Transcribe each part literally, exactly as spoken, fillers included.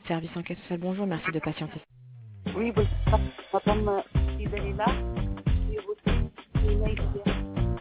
Service enquête sociale, bonjour, merci de patienter. Oui, bonjour, madame Sidalila. J'ai reçu un email hier.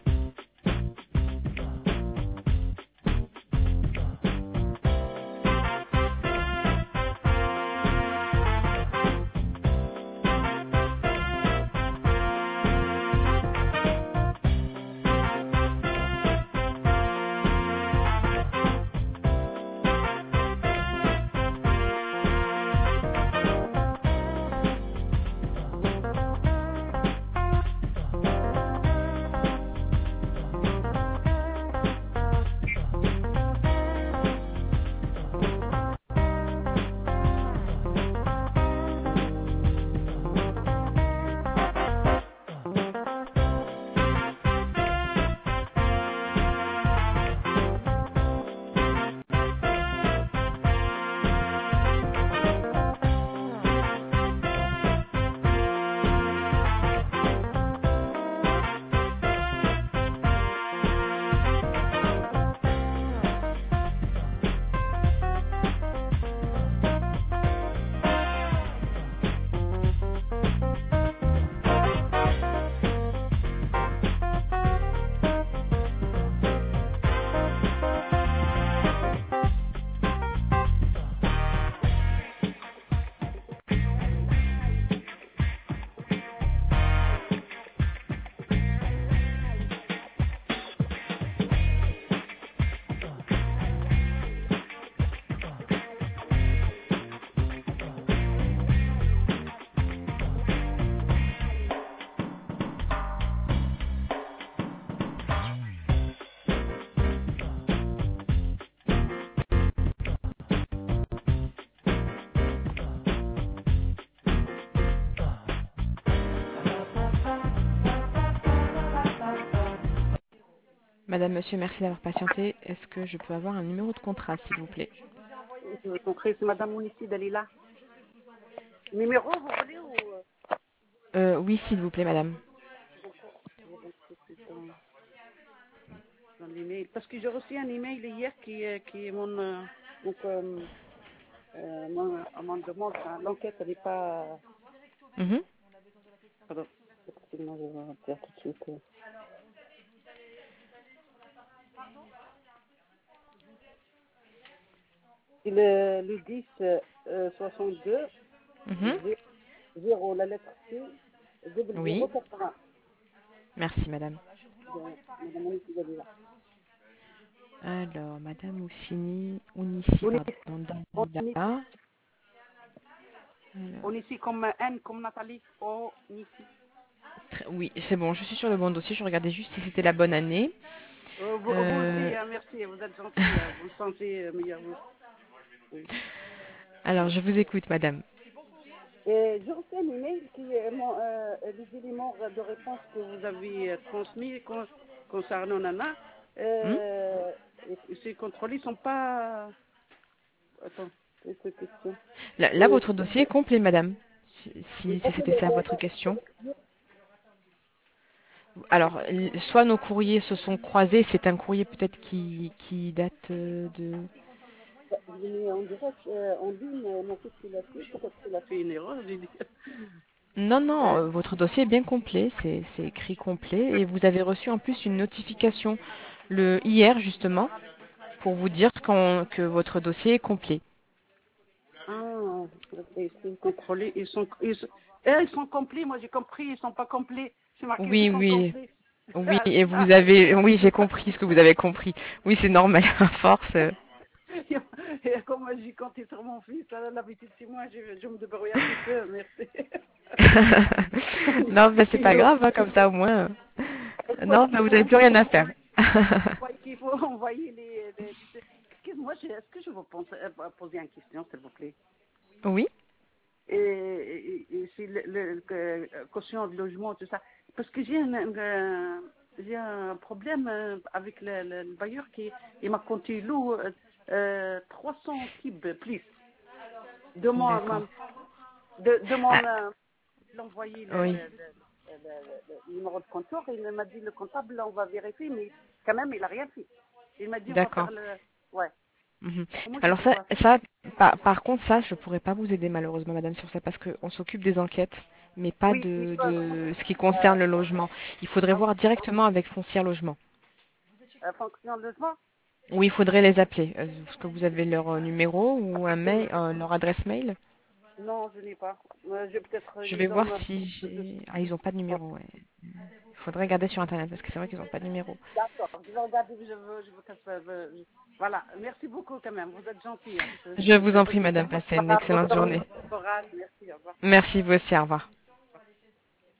Madame, monsieur, merci d'avoir patienté. Est-ce que je peux avoir un numéro de contrat, s'il vous plaît? Je veux concret, c'est madame Mounici Dalila. Numéro, vous voulez ou... euh, Oui, s'il vous plaît, madame. Dans, dans l'email. Parce que j'ai reçu un email hier qui, euh, qui est mon... Euh, donc, euh, euh, mon, mon demande, hein, l'enquête, elle n'est pas... Mhm. Pardon, excusez-moi, je vais faire tout de suite. euh. C'est le, le dix euh, soixante-deux, Mhm. zéro, la lettre C, double Oui, zéro quatre-vingts. merci, madame. De madame Mounici Dalila. Alors, madame Oussini, Ounissi, On pardon, est, on est, Dalila. on Alors, est ici comme N, comme Nathalie. On est ici. très- oui, c'est bon, je suis sur le bon dossier. Je regardais juste si c'était la bonne année. Euh, vous, vous Euh, aussi, hein, merci, vous êtes gentil, hein, vous le sentez euh, meilleur vous. Oui. Alors, je vous écoute, madame. Et j'ai reçu un email qui est mon, euh, les éléments de réponse que vous avez euh, transmis con- concernant Nana. Hmm Euh, et ces contrôles ne sont pas... Attends, quelques questions. là, là, Et, votre dossier est complet, madame. Si, et si parce que c'était le- ça votre question. Alors, l- soit nos courriers se sont croisés, c'est un courrier peut-être qui, qui date euh, de... je venais en direct, euh, en ligne, euh, mon fils il a fait, peut-être qu'il a fait une erreur, j'ai dit. Non, non, Euh, euh, votre dossier est bien complet, c'est c'est écrit complet, et vous avez reçu en plus une notification le hier justement pour vous dire qu'on- que votre dossier est complet. Ah, ils sont contrôlés, ils sont, ils sont, eh, ils sont complets, moi j'ai compris, ils sont pas complets. C'est marqué, ils Oui, sont oui, complets. oui, Ah, et c'est ça. vous avez, oui, j'ai compris ce que vous avez compris. Oui, c'est normal, à force. euh. Et comme moi j'ai compté sur mon fils, elle a l'habitude chez moi, je, je me débrouille un petit peu, merci. Non, mais c'est Il pas faut, grave, hein, comme ça au moins. il euh. faut, Non, il mais vous faut avez plus rien à envoyer, faire. envoyer- il faut envoyer les, les, les- Excuse-moi, je- est-ce que je vous pense, euh, poser une question, s'il vous plaît? Oui, Et, et, et c'est le, le, le caution de logement, tout ça. Parce que j'ai un, un- j'ai un problème euh, avec le, le, le bailleur qui il m'a compté l'eau euh, euh, trois cents kib plus de mon, d'accord. mon- de, de mon Ah, euh, l'envoyer le, le, oui, le, le, le- le numéro de compteur. Il m'a dit le comptable, on va vérifier, mais quand même il a rien fait. Il m'a dit on va d'accord. faire le ouais. Mhm. Comment je Alors peux ça, faire? ça par, par contre, ça, je pourrais pas vous aider malheureusement, madame, sur ça, parce qu'on s'occupe des enquêtes, mais pas Oui, oui, de, ça, non, de ce qui euh, concerne le logement. Il faudrait ah oui, voir directement avec Foncière Logement. euh, fonction de logement? Oui, il faudrait les appeler. Euh, Est-ce que vous avez leur euh, numéro ou un mail, euh, leur adresse mail? Non, je n'ai pas. Euh, je peut-être Je ils vais voir donnent. si euh, j'ai... Ah, ils ont pas de numéro, ouais. Il faudrait regarder sur Internet, parce que c'est vrai qu'ils ont pas de numéro. D'accord, je vais regarder, je veux, je veux que ça se- Voilà, merci beaucoup quand même, vous êtes gentil. Hein. Je- Je vous je- en prie, madame, passez une Voilà, excellente journée. bon courage, merci, au revoir. Merci, vous aussi, au revoir.